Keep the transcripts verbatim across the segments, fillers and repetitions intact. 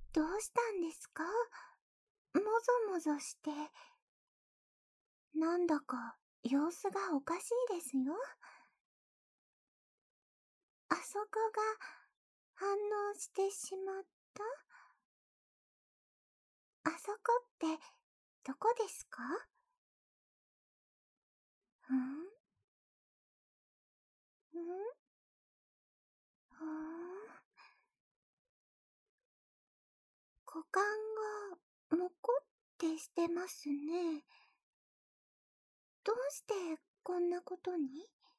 どうしたんですか？もぞもぞして。なんだか様子がおかしいですよ。あそこが反応してしまった？あそこってどこですか？ん？ん？ふーん。股間がもこってしてますね。どうしてこんなことに？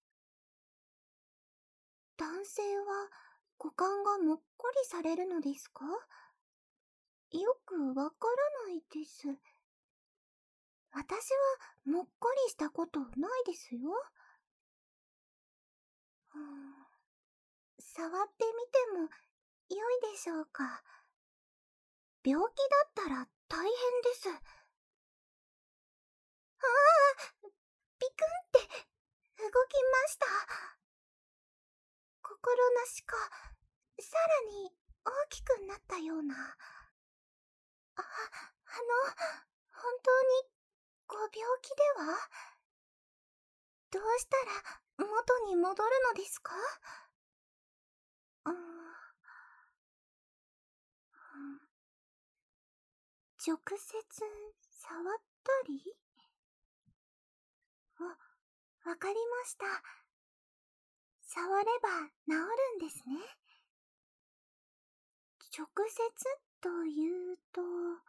男性は股間がもっこりされるのですか？よくわからないです。私はもっこりしたことないですよ。うーん、触ってみても良いでしょうか？病気だったら大変です。ああ、ピクンって動きました。心なしか、さらに大きくなったような。あ、あの、本当にご病気では？どうしたら元に戻るのですか？うーん、直接触ったり？あ、わかりました。触れば治るんですね。直接というと、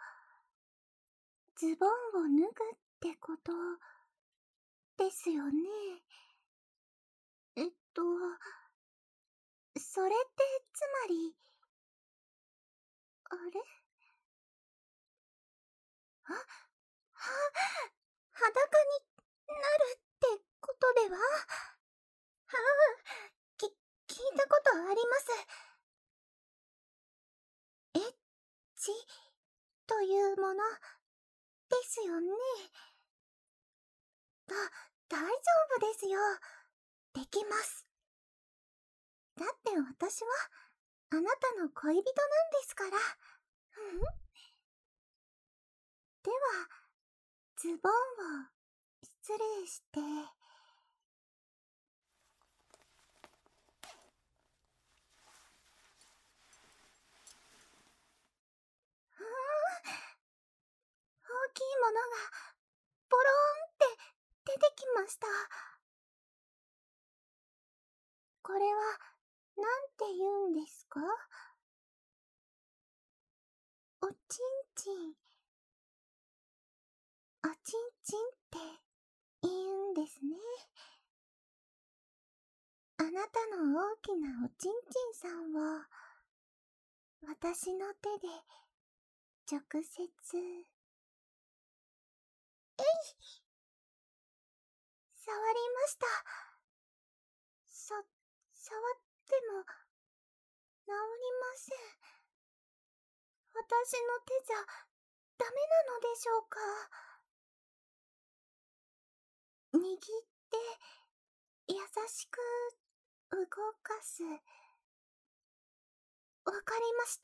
ズボンを脱ぐってことですよね。えっと、それってつまり、あれ？あ、は、裸になるってことでは？はあ、き、聞いたことあります。エッチというものですよね。だ、大丈夫ですよ。できます。だって私はあなたの恋人なんですから。うん？では、ズボンを失礼して。ふーん、大きいものがポローンって出てきました。これはなんて言うんですか？おちんちん。おちんちんって言うんですね。あなたの大きなおちんちんさんを私の手で直接。えい！触りました。さ、触っても治りません。私の手じゃダメなのでしょうか？握って優しく動かす。わかりました。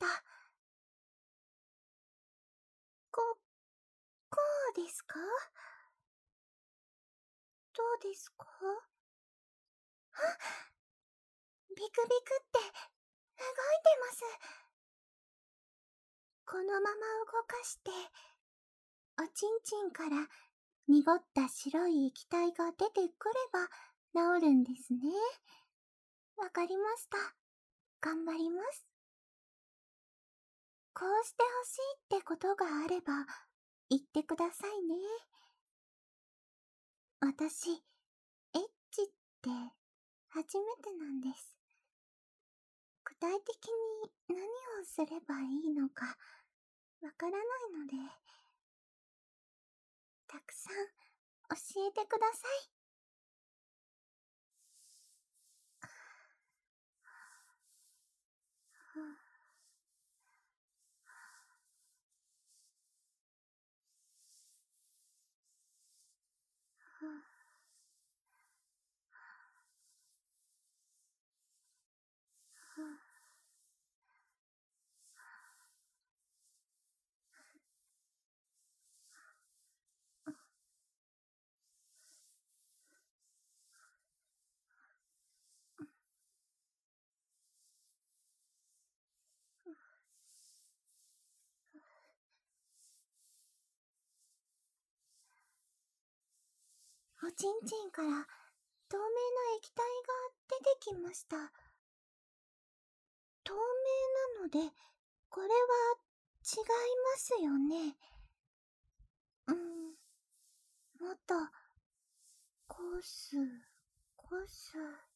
こ、こうですか？どうですか？あ、ビクビクって動いてます。このまま動かして、おちんちんから濁った白い液体が出てくれば治るんですね。わかりました。頑張ります。こうしてほしいってことがあれば言ってくださいね。私、エッチって初めてなんです。具体的に何をすればいいのかわからないので、たくさん教えてください。 ちんちんから透明な液体が出てきました。透明なので、これは違いますよね。うーん、もっと、こす、こす。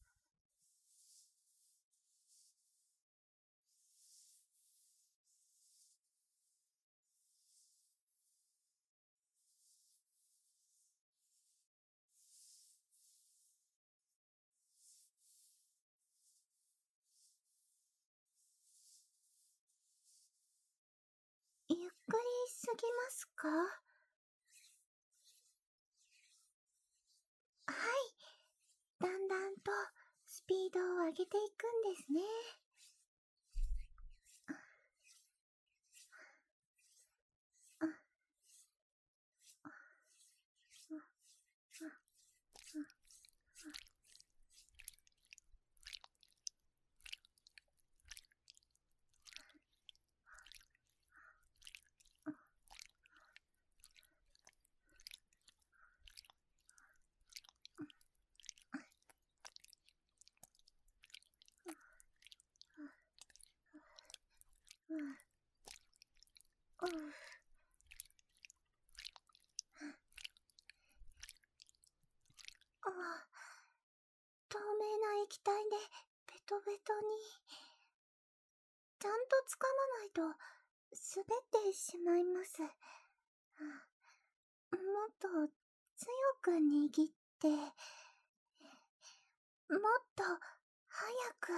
ゆっくりすぎますか？はい。だんだんとスピードを上げていくんですね。うん。うん。ああ、透明な液体でベトベトに。ちゃんとつかまないと滑ってしまいます。もっと強く握って、もっと早く。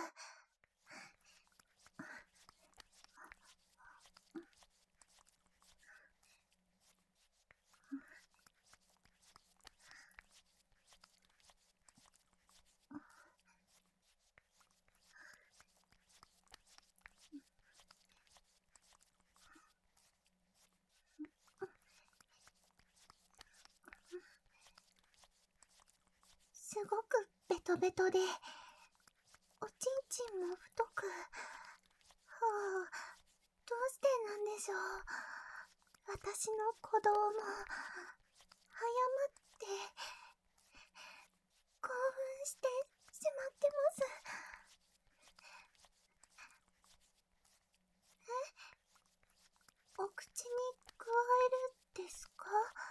すごくベトベトで、おちんちんも太く。はあ、どうしてなんでしょう。私の鼓動も早まって興奮してしまってます。え？お口に加えるですか？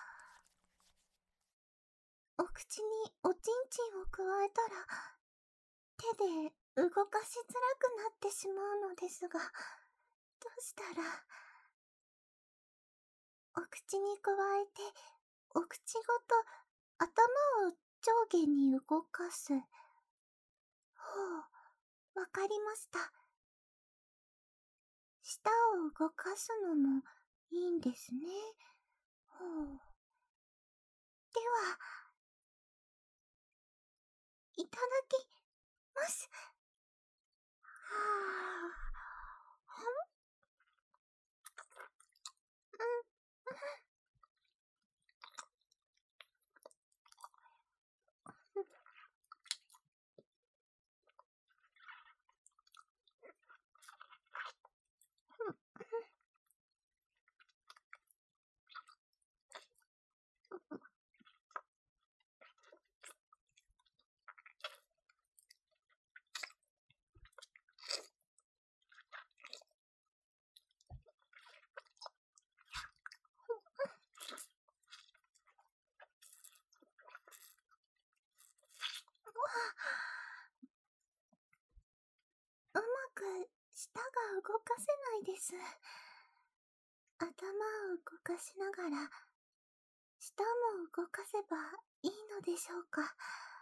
お口におちんちんを加えたら手で動かしづらくなってしまうのですが、どうしたら。お口に加えてお口ごと頭を上下に動かす。ほう、わかりました。舌を動かすのもいいんですね。ほう。では、いただきます。はぁ、ほん、うん、うまく舌が動かせないです。頭を動かしながら、舌も動かせばいいのでしょうか。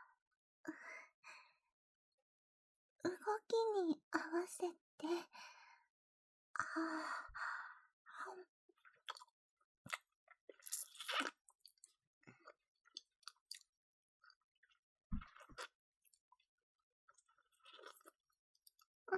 動きに合わせて、ああ、うん、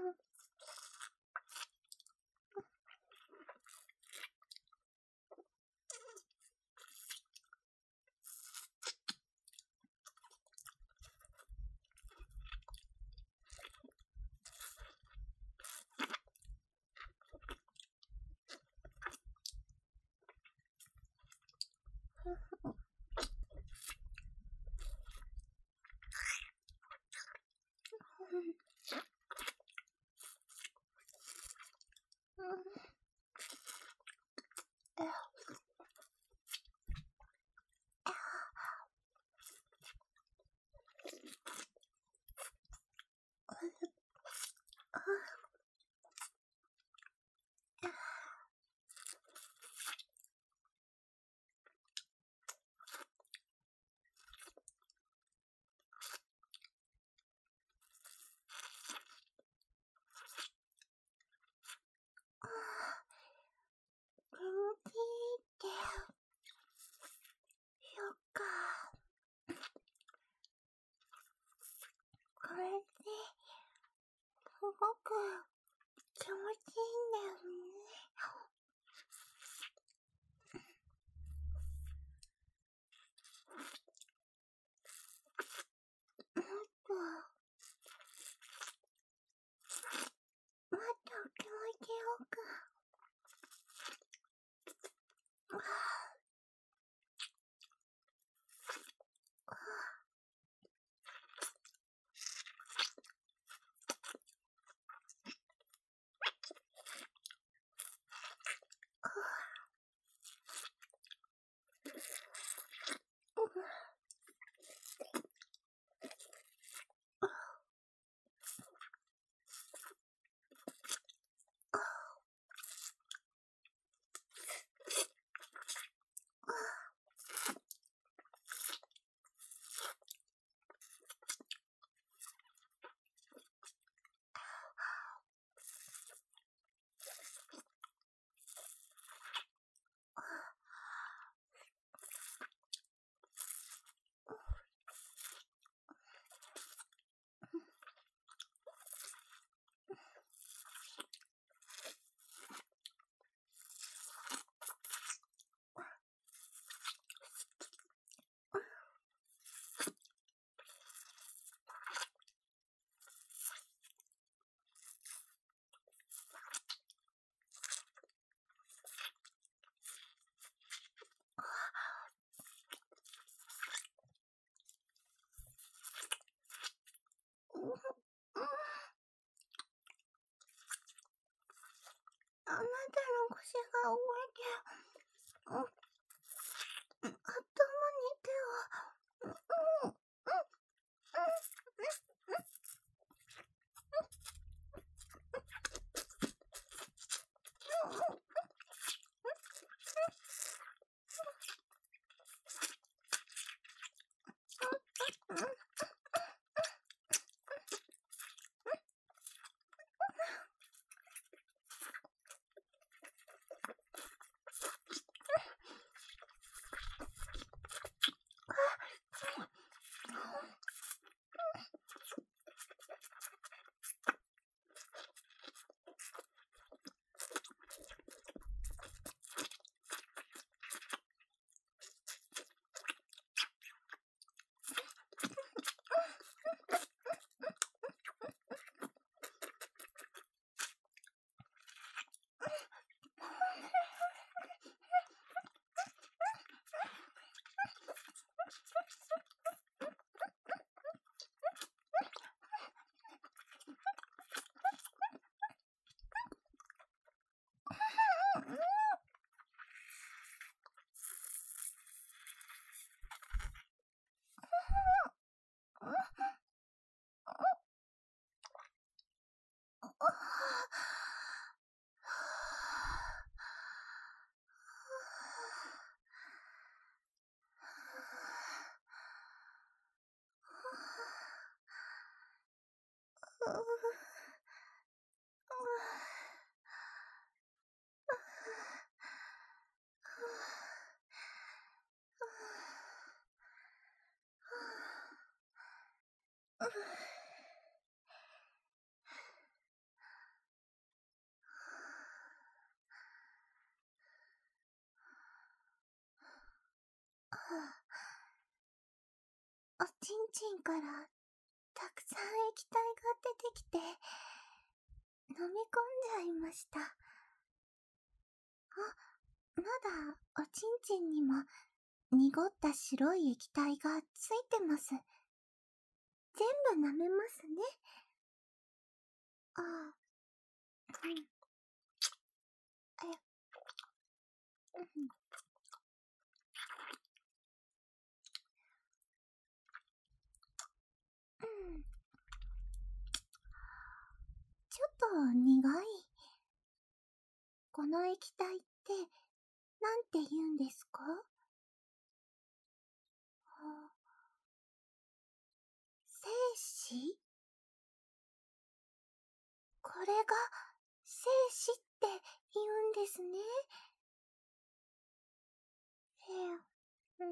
ごく気持ちいいんだよね。もっと、もっと気持ちよく。ああなたの腰が動いて、うん、頭に手を、うん、うん、うん、おちんちんからたくさん液体が出てきて、飲み込んじゃいました。あ、まだおちんちんにも濁った白い液体がついてます。全部舐めますね。ああ、うん。え、うん。うん。ちょっと苦い。この液体ってなんて言うんですか？あ、精子？これが精子って言うんですね。ええ、うん？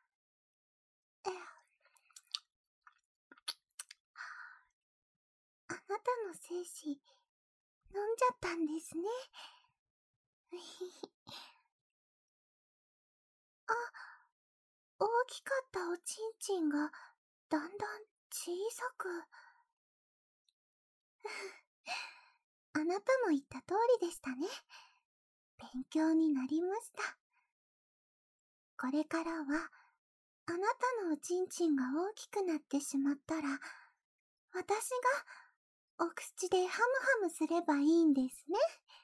ええ。 たの精子、飲んじゃったんですね。あ、大きかったおちんちんが、だんだん小さく。あなたの言った通りでしたね。勉強になりました。これからは、あなたのおちんちんが大きくなってしまったら、私がお口でハムハムすればいいんですね。